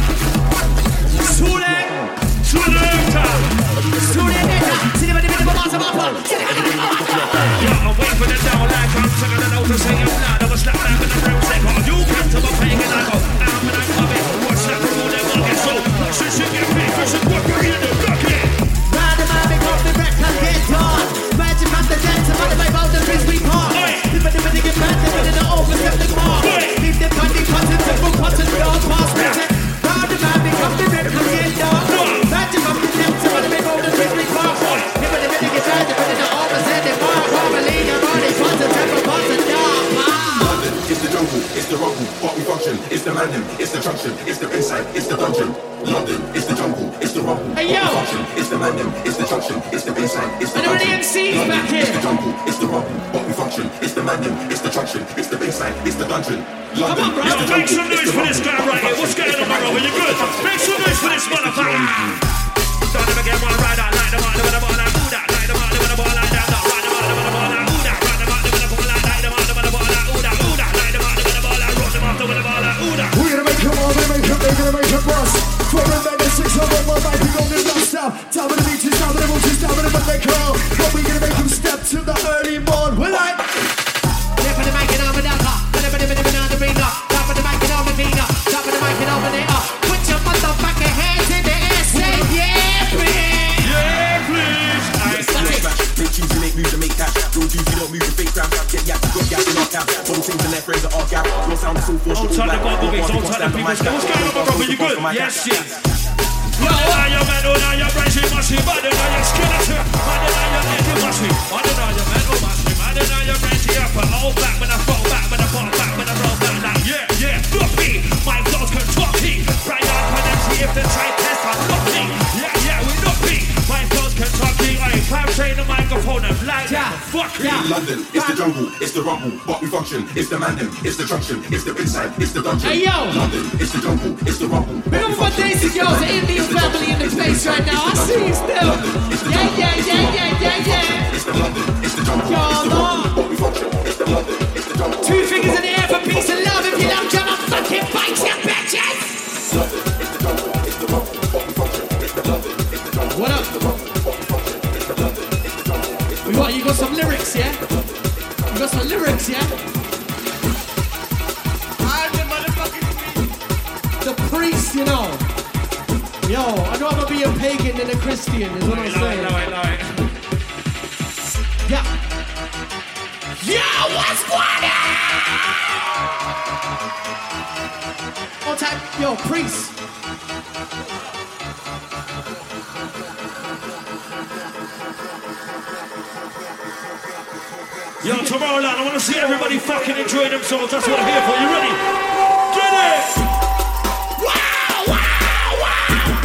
Sule! Sule! Sule! See the minute of a bottom up! Yeah, I'm waiting for the devil like I'm singing the notes and singing loud. I was slap back in the room, say, oh, you came to my pain and I go, I'm and I love it. What's that for all that walking? So, what's this shit get paid? This is what we're in the bucket. Round the man, make up the wreck and get dark. Magic from the dance, I'm on the way out the Frisbee Park. The better when they get mad, they're in the open, step the car. Leave them candy cuttings, and book cuttings, we all pass music. Round the man, make up the wreck and get dark. Magic from the dance, I'm on the way out the Frisbee Park. The better when they get mad, they're in the open, step the car. Probably your body cuttings, and book cuttings, London, it's the jungle, it's the rumble, what we function, it's the mandem, it's the junction, it's the inside, it's the dungeon. London, it's the jungle, it's the rumble, Hey, yo. what we function, it's the mandem, it's the junction, it's the inside, it's the And there are the dungeon. M Cs London, back here. It's the jungle, it's the rumble, what we function, it's the mandem, it's the junction, it's the inside, it's the dungeon. London, Come on, bro. it's the Yo, make jungle, some it's noise the for this rumble, guy what we right here. What's function, going on, it's the brother? You good? Make some noise for this motherfucker. Don't ever get one right out like the man, the man, the man, who that? Like the man, the man, the man, like that. Right the man, the man, the man, who that? Right the man, the man, the man, like the man, the man, the man, like who that? Who that? Like the man, the man, the man, like rock the man, the man, the man, like who that? We're gonna make them all, we're gonna make them, we're gonna make them bust. Foreign Beggars, six of them, we're mighty on the non-stop. Top of the beaches, top of the bushes, top of the but they call. But we gonna make them step to the early morn. Will I? Left of the mic and arm and up. Better, better, better, better, the ring up. Top of the mic and arm and beat up. Top of the mic and arm and it up. Put your motherfucking hands in the air, say yeah, please. Yeah, please. Yes, yes, smash. Make tunes and make moves and make cash. Don't do, you don't move and fake rap. Get yak, got yak in our cap. Bottle things and their friends are our gap. Your sound is so forced. Don't touch the bubble beats, don't touch the people. What's going on, my brother? You good? Yes, yes. Man, deny your man, deny your brain, she must be. Man, deny your skin, man, deny your head, you must be. Man, deny your man, oh, must be. Man, deny your brain, she up. All back, when I fall back, when I fall back, when I roll back. Like, yeah, yeah, look me. My flows can talk me. Brian, when I see if they try test, I'm looking. Yeah, yeah, we look me. My flows can talk me. I can't train the microphone and like that. Fuck me. London, it's the jungle, it's the rumble, but we function. It's the mandem, it's the junction, it's the inside, it's the dungeon. Hey yo! London, it's the jungle, it's the rumble. Big up my Daisy girls, the Indian family in the place right now. I see you still. Yeah, yeah, yeah, yeah, yeah, yeah. It's the London, it's the jungle, Yo, it's the no. rumble, but we function. It's the London, it's the jungle. Two fingers in the air for peace and love. If you don't jump, I'll fucking bite you, bitches. London, it's the jungle, it's the rumble, but we function. It's the London, it's the jungle. What up? We got, you got some lyrics, yeah? You got some lyrics, yeah? I'm the motherfucking priest. The priest, you know. Yo, I'd rather be a pagan than a Christian, is what I'm saying. No, no, no. Yeah. Yo, what's going on? All time, yo, priest. Yo, Tomorrowland, I want to see everybody fucking enjoy themselves. That's what I'm here for. You ready? Get it! Wow, wow, wow!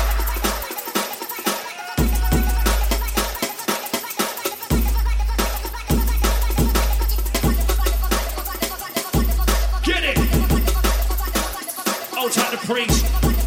Get it! Old time the priest.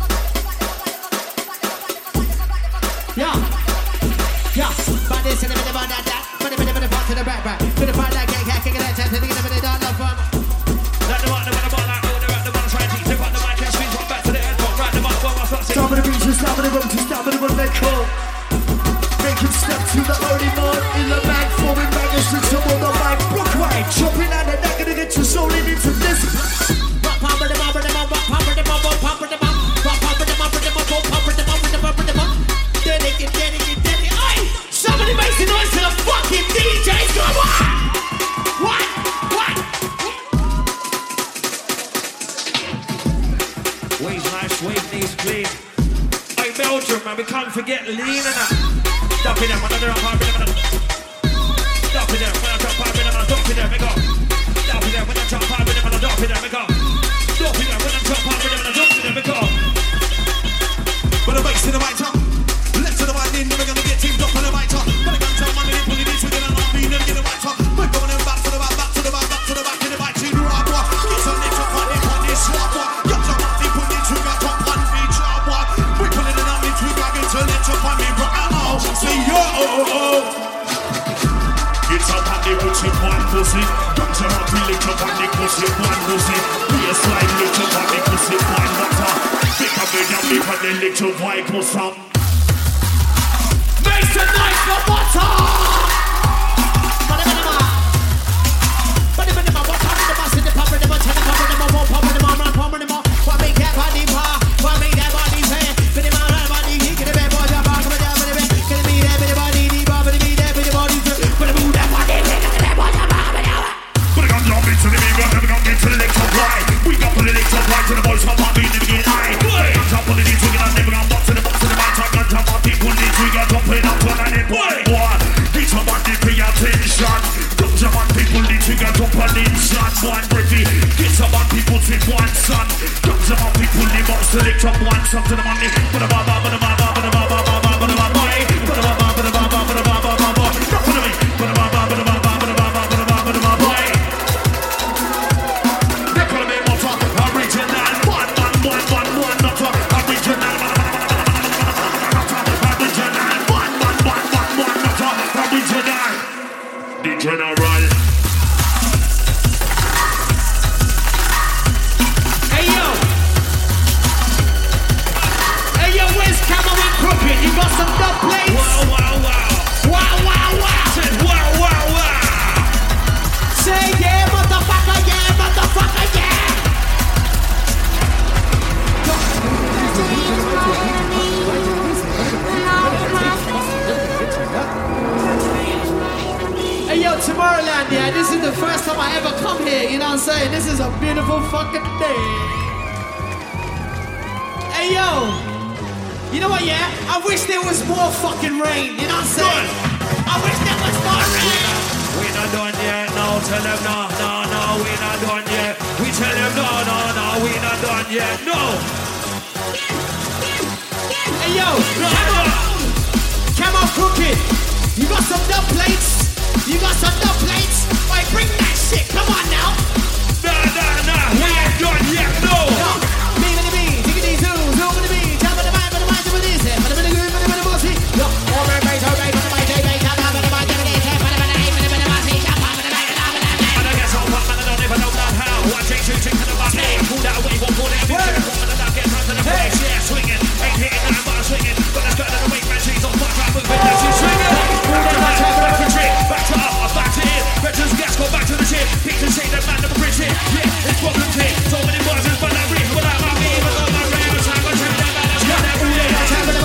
Yeah, yeah. But this and a bit about that, that. But a bit about to the back, back. To the front, like, can't get that chance to get a bit of that love from. Let the one, the one, the one, like, oh, the right, the one, try and teach. Tip up the mic and squeeze one back to the headphone. Right, the one, one, one, one, six. Stop at the beach, stop at the boat, stop at the boat, let go. Make him step to the early morn in the back, forming back and switch up on the mic. Block right, jumping out the neck, gonna get your soul into this. Pop, pop, the bump, the bump, pop, the bump, pop, the bump, pop, pop, the bump, the bump, pop, the bump, the bump, the bump. Dedicate, dedicate, dedicate. Oi! Somebody makes the noise to the fucking D Js. Come on! What? What? Waves nice, wave knees clean. Hey, Belgium, man, we can't forget lean and that. Dump it up, another up, half it up, dump it up, when I drop five minutes, dump it up, we go. Dump it up, when I drop five minutes, dump it up, we go. Dump it up, when I drop five minutes, dump it up, we go. When the bass to the right top, left to the right in, never gonna get teamed up on the right top. When the guns out, money, they put it in, we're gonna not be, never get the right top. We're going in back to the back, back to the back, back to the back, in the right to the right one. Get some niggas up on it, on this swap one. Got some up, they put it, we got top one, we drop one. We're pulling it out, we got it, turn it up on me, bro. Oh, say yo, oh, oh, oh. It's up on the roots with one pussy. Guns are up, we lick up on the pussy, one pussy. We a slide, lick up on the pussy, one butter. Pick up the young me on the little white pussy. Make some noise for butter! We got put it into right to the boys, come on, we never get high. Guns up on the knees, we got never gonna box to the box to the right. Guns up on people, knees, we got up and up to the net. Boy, get some on the pay attention. Guns up on people, knees, we got up and inside. One breathy, get some on people, take one son. Guns up on people, knees, box select up one son to the money. But a ba ba ba ba ba ba ba ba ba ba ba ba ba ba. But a ba ba ba ba ba ba ba ba ba ba. Drop it to me. But a ba ba ba ba ba ba ba ba ba ba ba ba ba. General. Hey yo! Hey yo, where's Cameraman Crooked? You got some dub plates? Wow, wow, wow. Wow, wow, wow. Said wow, wow, wow. Say yeah, motherfucker, yeah, motherfucker, yeah. Hey yo, Tomorrowland, yeah, this is the first time I ever come here, you know what I'm saying? This is a beautiful fucking day. Hey yo, You know what, yeah? I wish there was more fucking rain, you know what I'm saying? I wish there was more rain! We not done yet, no, tell them no, no, no, we not done yet. We tell them no, no, no, we not done yet, no. Hey yo, No, come on, no. come on, cooking. You got some dub plates? You got some dub plates? Wait, bring that shit, come on now. Nah, nah, nah, we ain't done yet, no. Yo, me with the bee, tickety zoo, zoo with the bee, jump in the mind, with the mind, with the this, with the with the good, with the with the bossy. Yo, all right, right, all right, with the mind, with the mind, jump in the mind, with the this, with the with the with the bossy, jump in the mind, with the mind. I don't get so far, man, I don't even know that how. One take two, take to the body, pull that away, one pull that away, one and I get time to the place, yeah, swinging, ain't hitting nothing but swinging, but it's better than the weight, man, she's on fuck, I'm moving, now she's swinging. Back to back to trick, back to up, back to in, veterans gas, go back to the ship, Peter say that man never bridge it, yeah, it's problem here, so many bars, but I read, without my me, but on my rail, time, I turn that man, that's what that we ain't.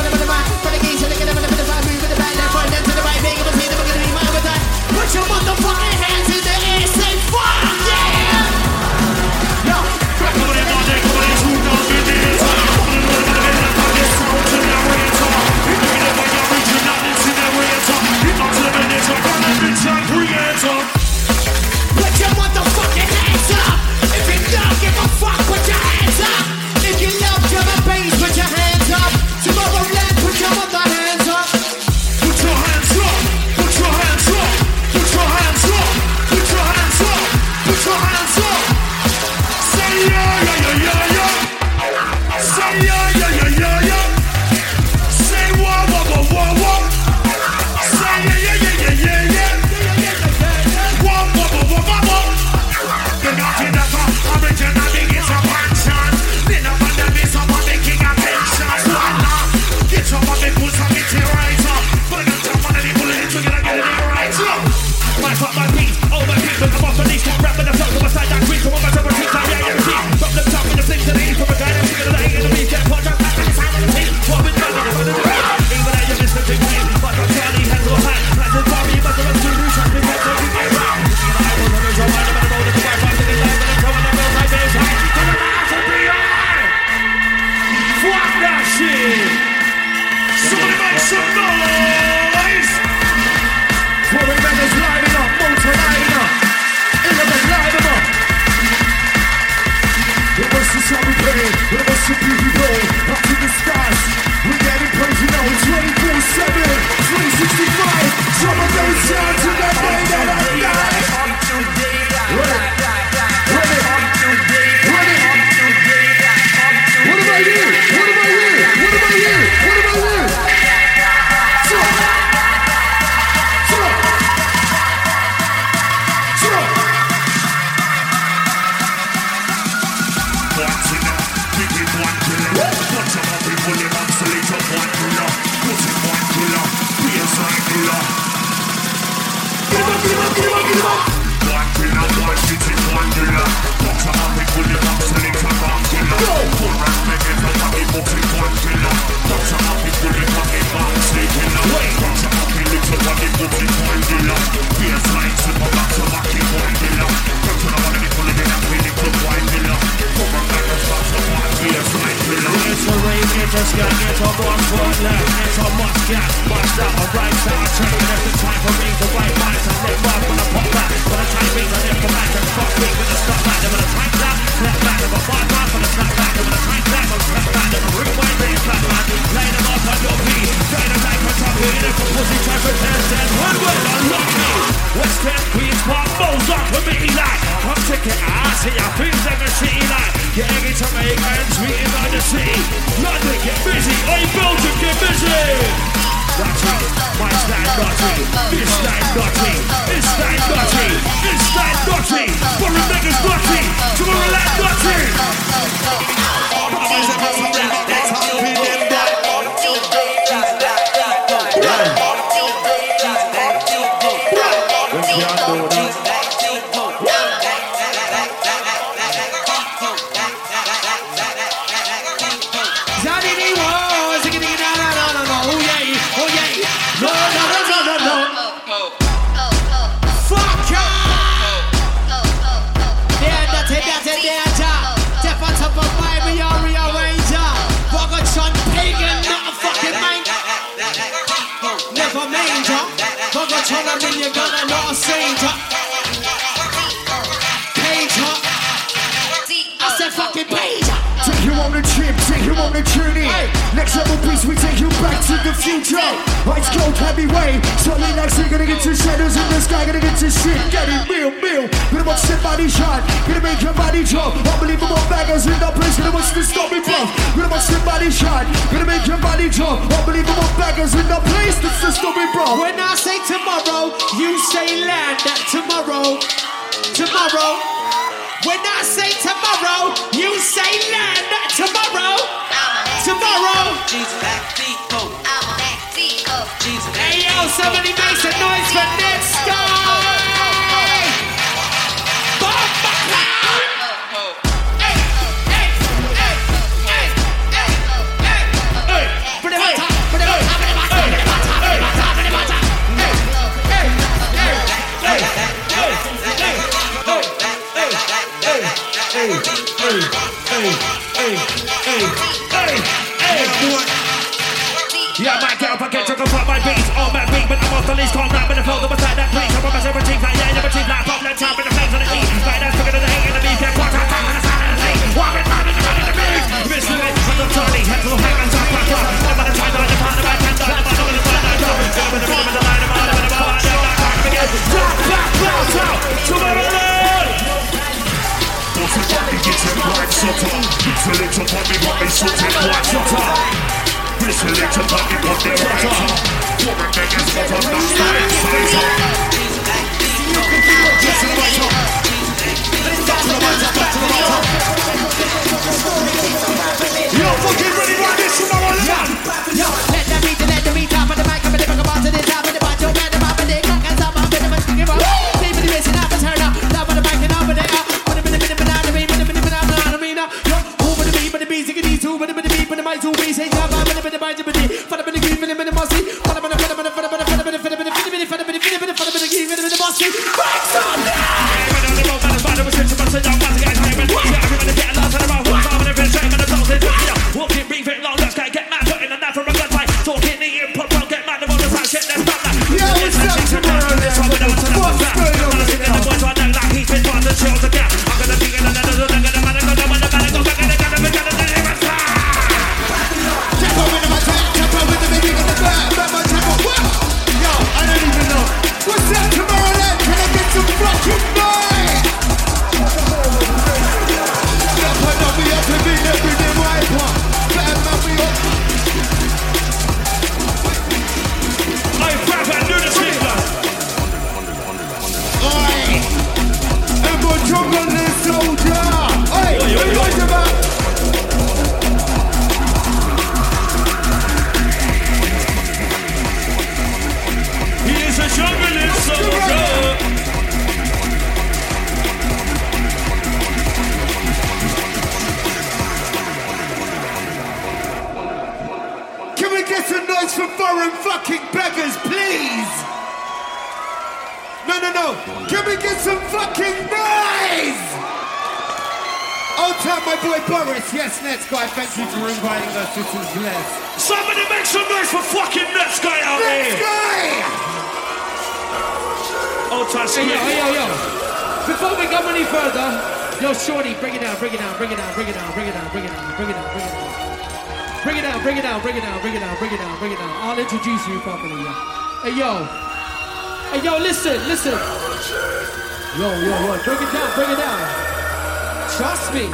Put your motherfucking hands in the air, say fuck yeah! Yo, Come on in, all day, come on in, two thousand years. Come on in, all day, come on in, sound to that way it's on. If you know what you're reaching, now listen that way it's on. It's not to the minute, so come on, bitch, and creator. put your motherfucking hands up! If you don't give a fuck, put your hands up! If you love drum and bass, put your hands up! Tomorrowland, put your mother hands up! Put your hands up, put your hands up, put your hands up, put your hands up, put your hands up. Say yeah, yeah, yeah, yeah, yeah. Say yeah, yeah, yeah, yeah, yeah. Say wah, wah, wah, wah, wah. Say yeah, yeah, yeah, yeah, yeah, yeah. Wah, wah, wah, wah, wah, wah. The nothing that I'm original, it's a function. Then I'm on the miss, I'm on the king of pensions. Get your money, put some it right up. But I got some money, pull it, we're gonna get it right up. My fuck, my beat, all my people come off the leash. Rap with the top to my side, that green, so I'm about to repeat, like yeah, yeah, repeat. From the top in the flick to the east, from a guy that's singing to the A in the beat. Get part, jump back to the side of the team. What we done, it's under the beat. Even though you miss the big win, but I'm Charlie, hands on high. Like the Barbie, but the rest of the shot, we got to be right. Looking at the eye, we're going to mind, I'm going to roll the Wi-Fi, looking live, and I'm throwing the bills like this. High, to the mouth of the eye. Fuck that shit. Somebody make some noise! Foreign members lining up, motor lining up, Element lining up. It was just how we play, it was the people we play. Up to the stars, we getting crazy now. twenty-four seven, three sixty-five. Some of those sounds in that day that I die. Ready, ready, ready. What about you? What about you? What about you? What about you? Stop. Stop. Stop. Watching up, picking one killer. Watch out, my people, they want to light up one killer. Put in one killer, be a sign killer. Get him up, get him up, get him up, get him up. One killer, one shitting one killer. Watch out, my people, they want to light up one killer. Put right back in the pocket, box in one killer. Watch out, my people, they want to bounce killer. Watch out, my people, they want to box in one killer. Be a sign to my back to back in one killer. Watch out, my people, they want to light up one killer. Put right back in the pocket, be a sign killer. It's a rave, it's a scan, it's a one foot left, it's a much gas, much that, a right side, turn it every time for me, the right mind, to lift up when I pop back, when I time beat, I lift the back, and fuck me with a stop back, and when I time back, left back, and a five back, when I snap back, and when I time back, I'll snap back, and a rewind, then you flat back, line them up on your feet, try to like my top, and if a pussy try for ten cents, one way, unlock me, West End, Queens Park, Mo's up for me, like, I'm taking ass, and your things like a shitty, like, you're egging to make ends, meeting on the city, London, get busy, oi, Belgium, get busy! Watch out, my style naughty, this style naughty, this style naughty, this style naughty, for the niggas naughty, to a relax naughty! Pagan, not a much on a million gun and not a saint. Page up. I said fucking page up. Take you on a trip, take you on a journey. Next level beats, we take you back to the future. Ice cold heavyweight, solid like we're gonna get to shadows in the sky, gonna get to shit, get it real, real. Gonna watch the body shot, gonna make your body drop. Unbelievable baggers in the place, gonna watch the story blow. Gonna watch the body shot, gonna make your body drop. Unbelievable baggers in the place, that's the story bro. When I say tomorrow, you say land that tomorrow. Tomorrow. When I say tomorrow, you say land that tomorrow. Tomorrow. Hey yo, somebody make some noise for next guy. Bomba cloud. Hey, hey, hey, hey, hey, hey, hey. Put it on top, put it on top, put it on top, put it on top, put it on top, put it on top. Hey, hey, hey, hey, hey, hey, hey. Hey, hey, hey, hey, hey, hey, hey, boy. Yeah, my girl, I can't talk about my beats on my beat, but I'm off the least, calm down, but the flow, the beside that please. I'm a seven team, like yeah, never team, like pop, let's top, and the flames on the beat. Like that's bigger than the hate in the beat, can't walk out, on the side of the lane. Walking round in the middle of the beat. Miss Louis, from the Charlie, head to the hang and top, top, top. I'm on the time, on the time, on the time, on the time, on the time, on the time, on the time. I'm in the rhythm of the line, I'm on the line, I'm on the line, I'm on the line. Drop, back, bounce out, Tomorrowland. What's the fuck, it gets it right, shut up. Select a party, but they shut it right, shut up. We select a party, but they right up. Four and beggars, but I'm not starting size up. Get to the right top. Back to the right top, back to the right top. You're fucking ready right this Tomorrowland. Yo, let the beat, let the beat top of the mic, I'm gonna fuck about to the top of the bunch, you'll get them up and they crack and stop, I'm gonna give up. Leave me the bass and half a turn up, top of the mic and up and they up. Two beats, hey, job, I'm gonna be the bite of the day. For the bit of green, for the bit of mossy. For the bit of, for the bit of, for the bit of, for the bit of, for the bit of, for the bit of, for the bit of, for the bit of, for the bit of green, for the bit of mossy. Back on now! Walking, breathe it long, let's get mad, putting a knife from a gunfight. Talking the input, don't get mad, the one that's shit, let's stop that. Yeah, what's up, Tomorrowland? What's going on? The boys are down like he's been trying to chill the gap. I'm gonna be in another, I'm gonna, I'm gonna, I'm gonna, I'm gonna, I'm gonna, I'm gonna, I'm gonna, I'm gonna, Yo, I don't even know. What's up, Tomorrowland? Can I get some fucking noise? Yeah, put up me up to be every day, my one. Better not be up. I rap and do the shit, man. Oi! Everyone jump on this soldier. Oi, what are you talking about? He's a juggling soldier. Can we get some noise for foreign fucking beggars, please? No, no, no. Can we get some fucking noise? Old time, my boy Boris. Yes, Next Guy. Thank you for inviting us. This is blessed. Somebody make some noise for fucking Next Guy out Next here. Guy! Old time, Hey, yo, hey, yo, yo. Before we go any further, yo, Shorty, bring it down, bring it down, bring it down, bring it down, bring it down, bring it down, bring it down, bring it down. Bring it down, bring it down, bring it down, bring it down, bring it down, bring it down. I'll introduce you properly, yo. Hey, yo. Hey, yo, listen, listen. Yo, yo, yo, bring it down, bring it down. Trust me.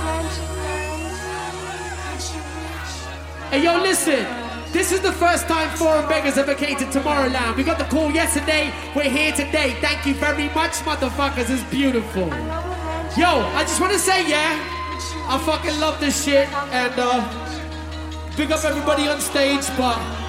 Hey, yo, listen. This is the first time Foreign Beggars ever came to Tomorrowland. We got the call yesterday. We're here today. Thank you very much, motherfuckers. It's beautiful. Yo, I just want to say, yeah, I fucking love this shit. And, uh, big up everybody on stage, but